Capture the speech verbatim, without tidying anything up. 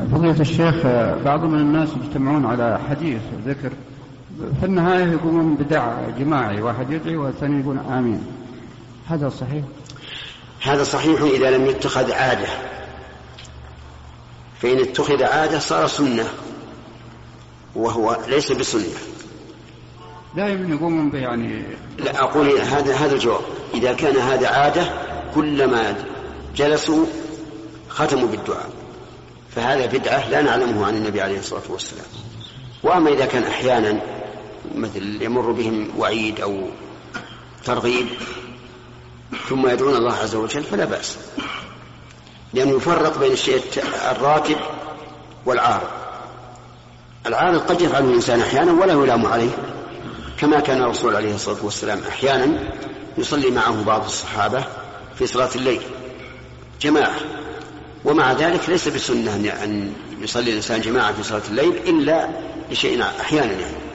فضيلة الشيخ، بعض من الناس يجتمعون على حديث ذكر في النهاية يقومون بدعاء جماعي، واحد يدعي والثاني يقول آمين، هذا صحيح؟ هذا صحيح إذا لم يتخذ عادة، فإن اتخذ عادة صار سنة وهو ليس بسنة. دائما يقومون به يعني. لا أقول هذا هذا الجواب، إذا كان هذا عادة كلما جلسوا ختموا بالدعاء فهذا بدعة لا نعلمه عن النبي عليه الصلاة والسلام. وأما إذا كان أحيانا مثل يمر بهم وعيد أو ترغيب ثم يدعون الله عز وجل فلا بأس، لأنه يفرق بين الشيء الراتب والعارض. العارض قد يفعله الإنسان أحيانا ولا يلام عليه، كما كان الرسول عليه الصلاة والسلام أحيانا يصلي معه بعض الصحابة في صلاة الليل جماعة، ومع ذلك ليس بسنة أن يصلي الإنسان جماعة في صلاة الليل إلا لشيء أحيانا يعني.